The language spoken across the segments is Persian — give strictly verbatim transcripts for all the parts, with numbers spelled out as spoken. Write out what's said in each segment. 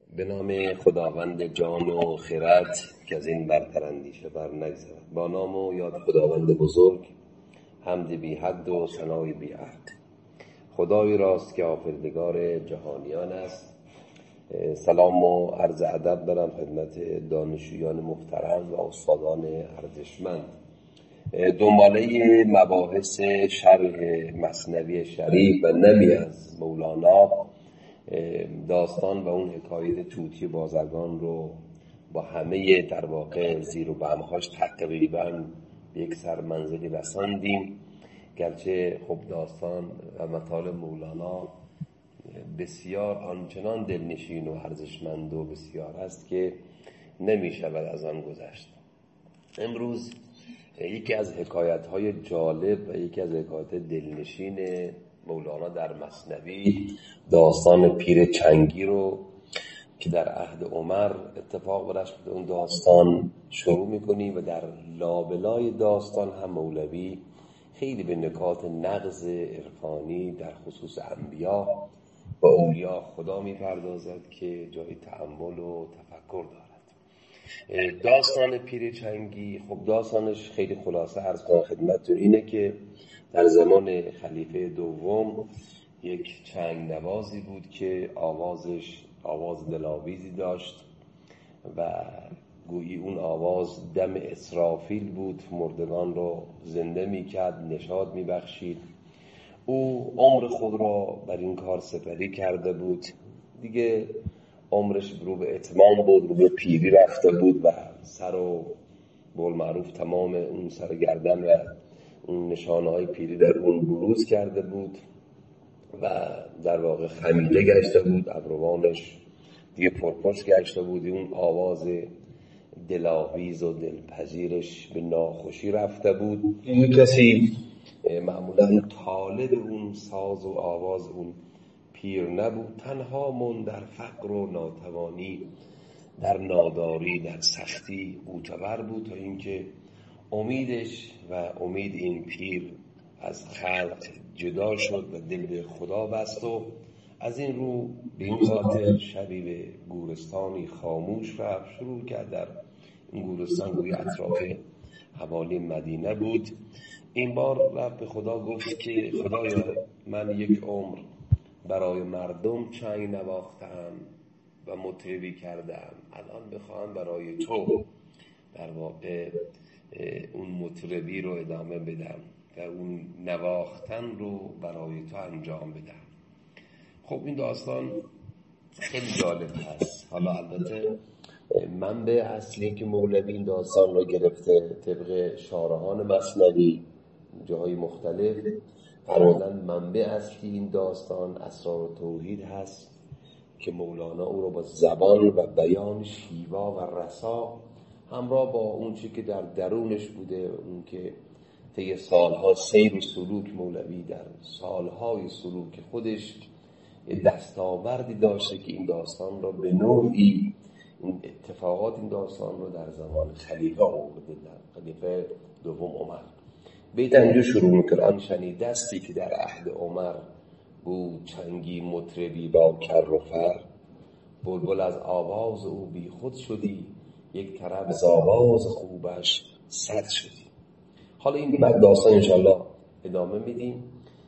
به نام خداوند جان و خرد که از این برتر اندیشه بر نگذرد. با نام و یاد خداوند بزرگ، حمد بی حد و ثنای بی عهد. خدای راست که آفریدگار جهانیان است. سلام و عرض ادب دارم خدمت دانشجویان محترم و استادان ارزشمند. دنباله مباحث شرح مثنوی شریف و نمی از مولانا، داستان و اون حکایت طوطی بازرگان رو با همه در واقع زیر و بمهاش تقریبا به یک سر منزلی رساندیم. گرچه خب داستان و مطالب مولانا بسیار آنچنان دلنشین و ارزشمند و بسیار است که نمی شود از آن گذشت. امروز یکی از حکایت‌های جالب و یکی از حکایت دلنشین مولانا در مثنوی، داستان پیر چنگی رو که در عهد عمر اتفاق برش بوده اون داستان شروع می‌کنیم و در لابلای داستان هم مولوی خیلی به نکات نغز عرفانی در خصوص انبیا و اولیاء خدا می‌پردازد که جای تأمل و تفکر دارد. داستان پیر چنگی، خب داستانش خیلی خلاصه عرض کنم خدمتتون اینه که در زمان خلیفه دوم یک چنگ نوازی بود که آوازش آواز دلاویزی داشت و گویی اون آواز دم اسرافیل بود، مردگان رو زنده میکرد، نشاط میبخشید. او عمر خود را بر این کار سپری کرده بود، دیگه عمرش رو به اتمام بود، رو به پیری رفته بود و سر و بول معروف تمام اون سر گردن و اون نشانه های پیری در اون بروز کرده بود و در واقع خمیده گشته بود، ابروانش دیگه پرپشت گشته بود. اون آواز دلاویز و دلپذیرش به ناخوشی رفته بود. این کسی معمولا طالب اون ساز و آواز اون پیر نبود، تنها من در فقر و ناتوانی، در ناداری، در سختی معتبر بود تا اینکه امیدش و امید این پیر از خلق جدا شد و دل به خدا بست و از این رو به این خاطر شبی به گورستانی خاموش رفت. شروع کرد در این گورستان، روی اطراف حوالی مدینه بود. این بار رفت به خدا، گفت که خدایا من یک عمر برای مردم چنگ نواختم و مطربی کردم، الان بخواهم برای تو در واقع اون مطربی رو ادامه بدم و اون نواختن رو برای تو انجام بدم. خب این داستان خیلی جالب هست. حالا البته منبع اصلی که مولوی این داستان رو گرفته طبق شارحان مثنوی جاهای مختلف فرمودن منبع اصلی این داستان اسرار توحید هست که مولانا او رو با زبان و بیان شیوا و رسا همراه با اون چی که در درونش بوده، اون که طی سالها سیر و سلوک مولوی در سالهای سلوک خودش دستاوردی داشته که این داستان رو به نوعی این اتفاقات این داستان رو در زمان خلیفه آورده، در خلیفه دوم عمر. بیت اینجا شروع میکنه: آن شنیده دستی که در عهد عمر بود چنگی مطربی با کر و فر، بلبل از آواز او بی خود شدی، یک طرف ز آواز خوبش صد شدی. حالا این بعد داستان انشالله ادامه میدیم.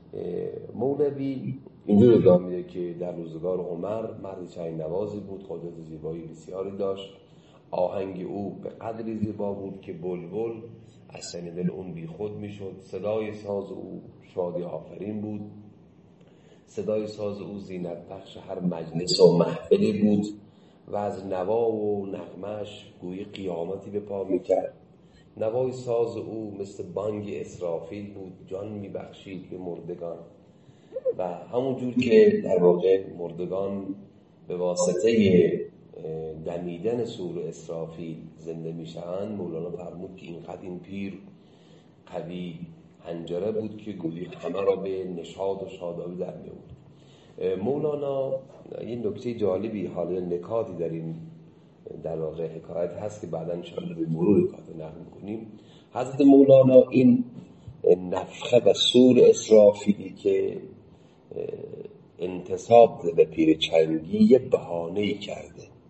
مولوی اینجور ادامه میده که در روزگار عمر مرد چنگ نوازی بود، قدرت زیبایی بسیاری داشت. آهنگ او به قدری زیبا بود که بلبل از شنیدن اون بی خود میشد. صدای ساز او شادی آفرین بود، صدای ساز او زینت بخش هر مجلس و محفلی بود و از نوا و نغمش گویی قیامتی به پا میکرد. نوای ساز او مثل بانگ اسرافیل بود، جان میبخشید به مردگان و همون جور که در واقع مردگان به واسطه دمیدن سور اسرافیل زنده میشن، مولانا فرمود که اینقدر این پیر قوی حنجره بود که گویی همه را به نشاط و شادابی در می‌آورد. مولانا این نکته جالبی، حالا نکاتی در این در واقع حکایت هست که بعدا انشاءالله به مرور حکایت نقل می‌کنیم. حضرت مولانا این نفخه و سور اسرافیلی که انتصاب به پیر چنگی یه بهانه‌ای کرده.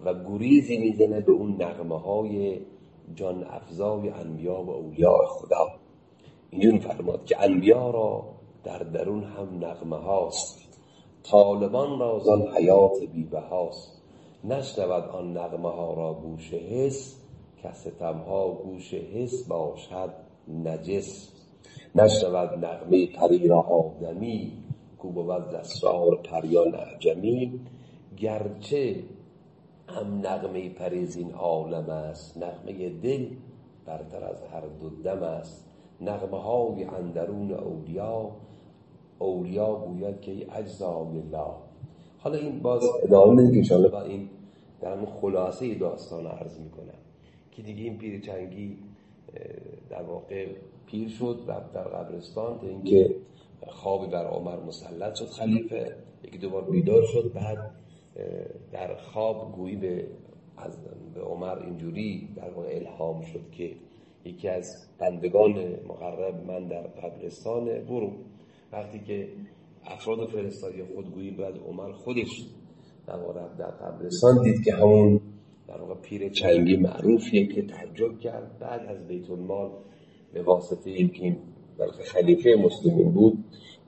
و گریزی میزنه به اون نغمه های جان افزای انبیا و اولیاء خدا. اینجور فرماد که انبیا را در درون هم نغمه هاست، طالبان را زان حیات بی‌بهاست. نشنود آن نغمه ها را گوش حس، که ستم ها گوش حس باشد نجس. نشنود نغمه پری را آدمی، کو بود اسرار پریان اعجمی. گرچه هم نغمه پری زین عالم است، نغمه دل برتر از هر دو دم است. نغمه های اندرون اولیا، اولیا گوید که ای اجزای الله. حالا این باز ادامه میده که انشاءالله با این در همون خلاصه داستان عرض میکنم که دیگه این پیر چنگی در واقع پیر شد، رفت در قبرستان تا اینکه خوابی بر عمر مسلط شد خلیفه. یکی دو بار بیدار شد، بعد در خواب گویی به از به عمر اینجوری در واقع الهام شد که یکی از بندگان مقرب من در قبرستان، برو. وقتی که افراد فرستادی خودگویی بعد عمر خودش در واقع در قبرستان دید که همون در واقع پیر چنگی معروفیه که تعجب کرد. بعد از بیت المال به واسطه اینکه بلکه خلیفه مسلمین بود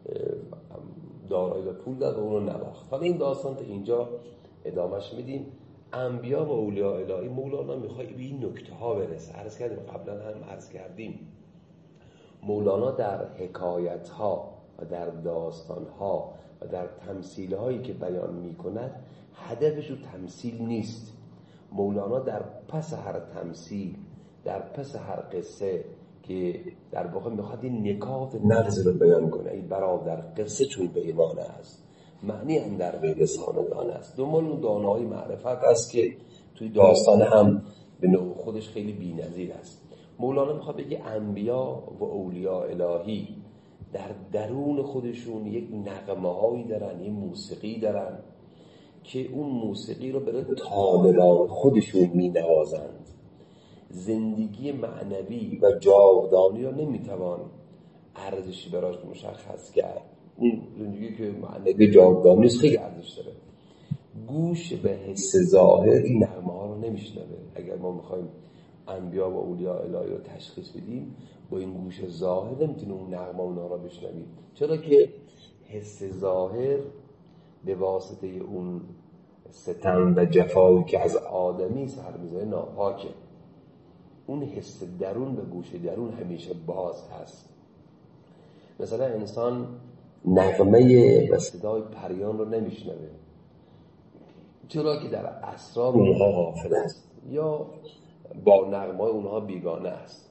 دارایی و پول داد و اونو نواخت. حالا این داستان تا اینجا ادامهش میدیم. انبیا و اولیاء الهی مولانا میخواد به این نکته ها برسه. عرض کردیم قبلا هم عرض کردیم مولانا در حکایت ها و در داستان ها و در تمثیل هایی که بیان میکند هدفش رو تمثیل نیست. مولانا در پس هر تمثیل، در پس هر قصه که در واقع میخواد این نکات نغز رو بیان کنه، ای برادر قصه چون به ایمان است، معنی هم در وی لسان دانه است. دنبال اون دانه‌های معرفت است که توی داستان هم به نوع خودش خیلی بی‌نظیر است. مولانا میخواد بگه انبیا و اولیاء الهی در درون خودشون یک نغمه‌هایی دارن، یک موسیقی دارن که اون موسیقی رو برای طالبان خودشون می‌نوازند. زندگی معنوی و جاودانی رو نمیتوان ارزشی براش مشخص کرد. اون زندگی که معنوی جاودانی است خیلی ارزش داره. گوش به حس ظاهر این نغمه ها رو نمیشنوه. اگر ما میخوایم انبیا و اولیاء الهی رو تشخیص بدیم با این گوش ظاهر نمیتونیم اون نغمه اونا رو بشنویم، چرا که حس ظاهر به واسطه اون ستم و جفایی که از آدمی سر میزنه ناپاکه. اون حس درون به گوش درون همیشه باز هست. مثلا انسان نغمه و صدای پریان رو نمیشنوه، چرا که در اسرار اونها غافل است یا با نغمه اونها بیگانه است.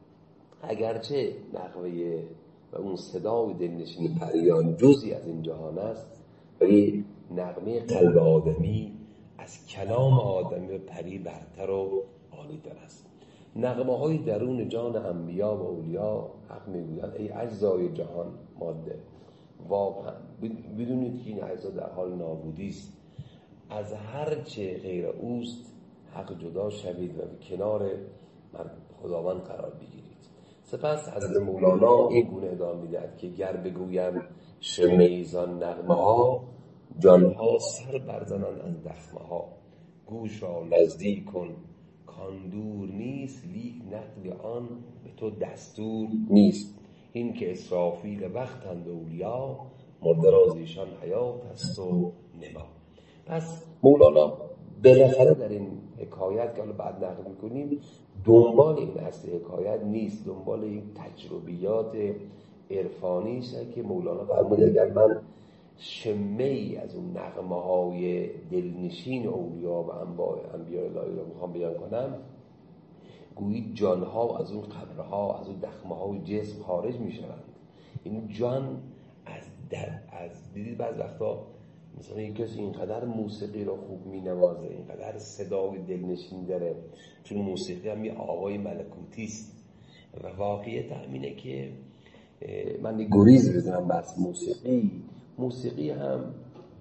اگرچه نغمه و اون صدای دلنشین پریان جزئی از این جهان است، ولی نغمه قلب آدمی از کلام آدمی و پری برتر و عالی‌تر است. نغمه های درون جان انبیا و اولیاء حق میگویند ای اجزای جهان ماده، واقعا بدونید که این اجزا در حال نابودی است. از هر چه غیر اوست حق جدا شوید و به کنار خداوند قرار بگیرید. سپس حضرت مولانا این گونه ادامه میدهد که گر بگویم شمیزان نغمه ها، جانها سر برزنند از دخمه ها. گوش را نزدیک کن کان دور نیست، لیک نقل آن به تو دستور نیست. این که اسرافیل وقتند اولیا، مرده را زیشان حیات است و نما. پس مولانا بالاخره در این حکایت که حالا بعد نقل میکنیم دنبال این اصل حکایت نیست، دنبال این تجربیات عرفانی است که مولانا فرموده اگر من شمه ای از اون نغمه های دلنشین اولیاء و انبیاء الهی رو میخوام بیان کنم، گویی جانها از اون قبرها، از اون دخمه های جسم خارج میشوند. این جان از در از دیدید بعض وقتا مثلا یک کسی اینقدر موسیقی رو خوب مینوازه، اینقدر صدای دلنشین داره، چون موسیقی هم یه آوای ملکوتی است و واقعیت همینه که من گریز بزنم بس موسیقی موسیقی هم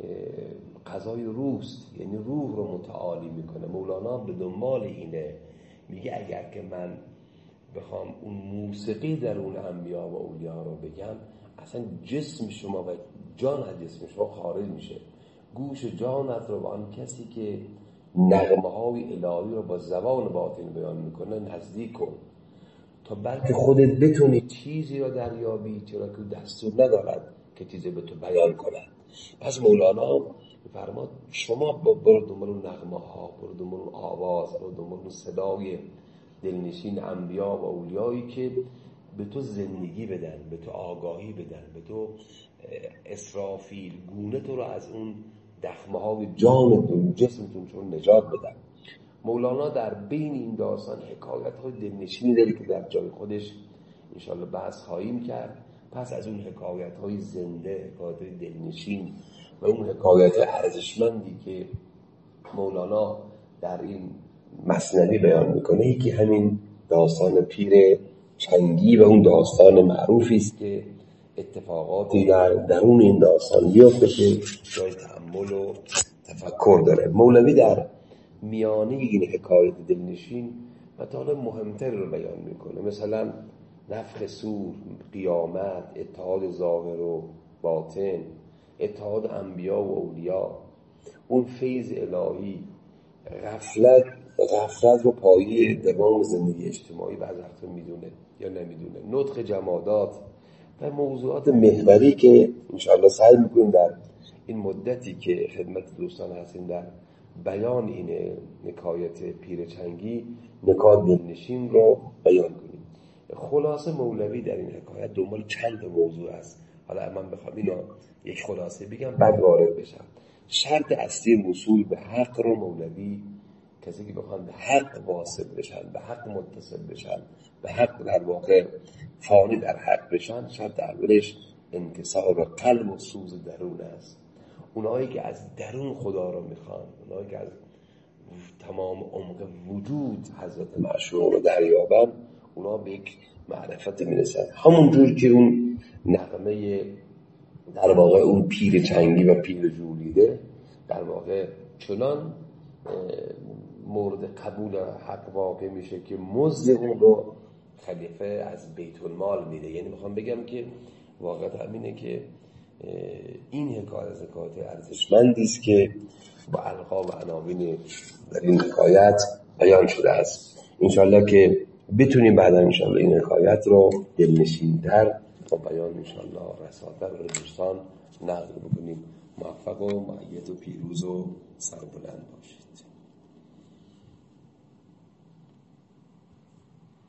غذای روح است، یعنی روح رو متعالی میکنه. مولانا به دنبال اینه، میگه اگر که من بخوام اون موسیقی در اون انبیا و اولیاء رو بگم، اصلا جسم شما و جان از جسم شما خارج میشه. گوش جانت رو به آن کسی که نغمه های الهی رو با زبان باطن بیان میکنه نزدیک کن، تا بلکه خودت بتونی چیزی را دریابی، چرا که دستور ندارد که چیزی به تو بیان کند. پس مولانا فرماد شما برو دنبال اون نغمه ها، برو دنبال اون آواز، برو دنبال اون صدای دلنشین انبیا و اولیایی که به تو زندگی بدن، به تو آگاهی بدن، به تو اسرافیل گونه تو رو از اون دخمه های جانتون جسمتون چون نجات بدن. مولانا در بین این داستان حکایت های دلنشینی داره که در جای خودش انشاءالله بحث خواهیم کرد. پس از اون حکایت های زنده، حکایت های دلنشین و اون حکایت ارزشمندی که مولانا در این مثنوی بیان میکنه، یکی همین داستان پیر چنگی و اون داستان معروفی است که اتفاقاتی در درون این داستان میفته که جای تأمل و تفکر داره. مولوی در میانه این حکایت دلنشین مطالب مهمتر رو بیان میکنه، مثلا نفخ صور، قیامت، اتحاد ظاهر و باطن، اتحاد انبیا و اولیا، اون فیض الهی، غفلت غفلت رو پایه دوام زندگی اجتماعی بعضی وقتا میدونه یا نمیدونه، نطق جمادات و موضوعات محوری که انشاءالله سعی میکنیم در این مدتی که خدمت دوستان هستیم در بیان این حکایت پیر چنگی نکات دلنشین رو بیان کنیم. خلاصه مولوی در این حکایت دنبال چند موضوع است. حالا من بخوام اینا یک خلاصه بگم بعد وارد بشم. شرط اصلی وصول به حق رو مولوی، کسی که بخوان به حق واصل بشن، به حق متصل بشن، به حق در واقع فانی در حق بشن، شرط اولش انکسار قلب و سوز درون است. اونایی که از درون خدا رو میخوان، اونایی که از تمام عمق وجود حضرت معشوق رو دریابن، اونا به یک معرفت میرسن. همونجور که اون نغمه در واقع اون پیر چنگی و پیر جولیده در واقع چنان مورد قبول حق واقع میشه که مزد اون رو خلیفه از بیت المال میده. یعنی میخوام بگم که واقعا همینه که این حکایت حکایت ارزشمندی است که با القاب و عناوین در این حکایت بیان شده است. انشالله که بتونیم بعدا انشالله این حکایت رو دلنشین‌تر با بیان انشالله رسالت رو دوستان نقل بکنیم. موفق و مؤید و پیروز و سربلند باشید.